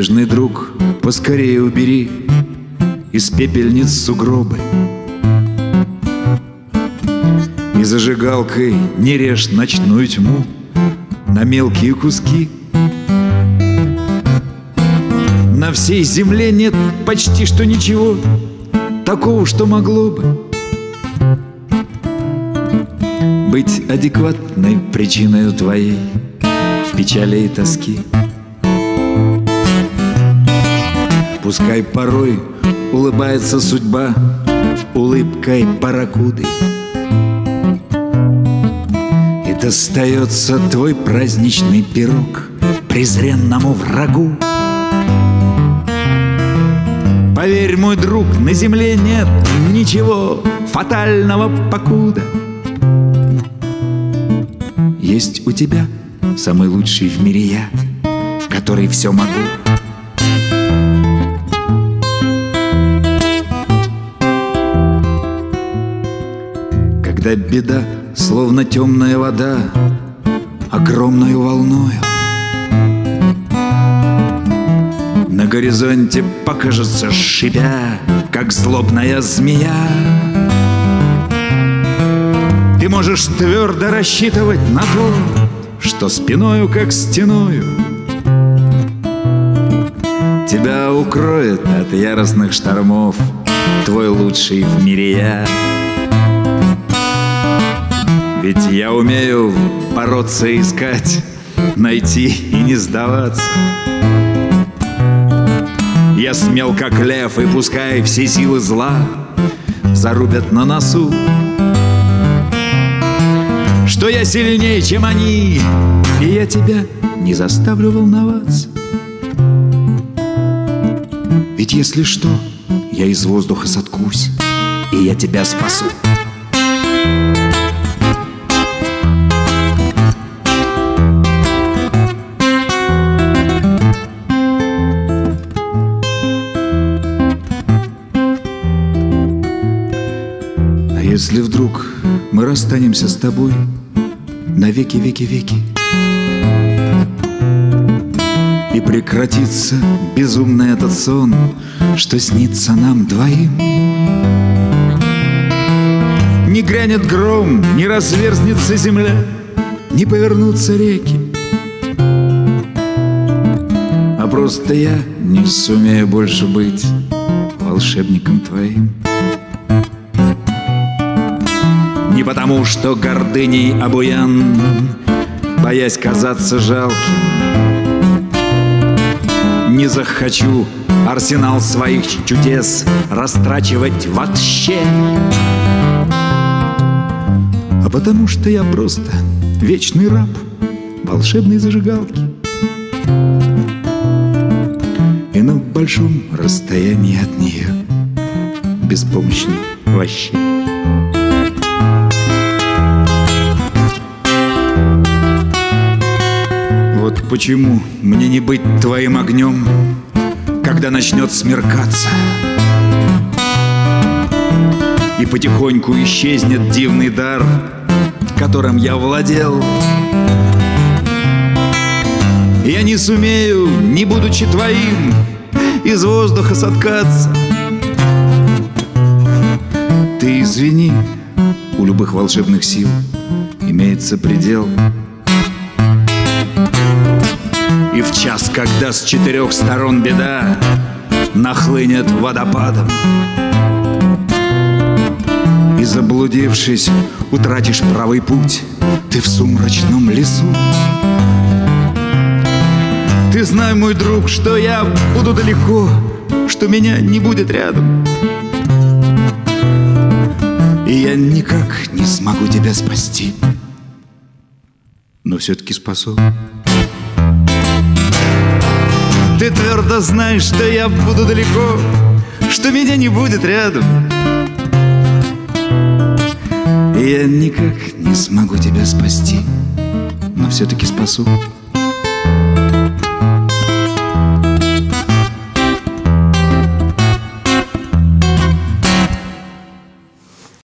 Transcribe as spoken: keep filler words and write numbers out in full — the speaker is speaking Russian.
Нежный друг, поскорее убери из пепельниц сугробы, и зажигалкой не режь ночную тьму на мелкие куски. На всей земле нет почти что ничего такого, что могло бы быть адекватной причиной твоей печали и тоски. Пускай порой улыбается судьба улыбкой барракуды, и достается твой праздничный пирог презренному врагу. Поверь, мой друг, на земле нет ничего фатального покуда. Есть у тебя самый лучший в мире я, который все могу. Когда беда, словно темная вода, огромною волною на горизонте покажется, шипя, как злобная змея, ты можешь твердо рассчитывать на то, что спиною, как стеною, тебя укроет от яростных штормов твой лучший в мире я. Ведь я умею бороться, искать, найти и не сдаваться. Я смел, как лев, и пускай все силы зла зарубят на носу, что я сильнее, чем они, и я тебя не заставлю волноваться. Ведь если что, я из воздуха соткусь, и я тебя спасу. Если вдруг мы расстанемся с тобой на веки-веки-веки, и прекратится безумный этот сон, что снится нам двоим, не грянет гром, не разверзнется земля, не повернутся реки, а просто я не сумею больше быть волшебником твоим. Не потому, что гордыней обуян, боясь казаться жалким, не захочу арсенал своих чудес растрачивать вообще, а потому что я просто вечный раб волшебной зажигалки, и на большом расстоянии от нее беспомощный вообще. Вот почему мне не быть твоим огнем, когда начнет смеркаться, и потихоньку исчезнет дивный дар, которым я владел. Я не сумею, не будучи твоим, из воздуха соткаться. Ты извини, у любых волшебных сил имеется предел. И в час, когда с четырех сторон беда нахлынет водопадом, и, заблудившись, утратишь правый путь, ты в сумрачном лесу. Ты знай, мой друг, что я буду далеко, что меня не будет рядом, и я никак не смогу тебя спасти, но все-таки спасу. Ты твердо знаешь, что я буду далеко, что меня не будет рядом, и я никак не смогу тебя спасти, но все-таки спасу.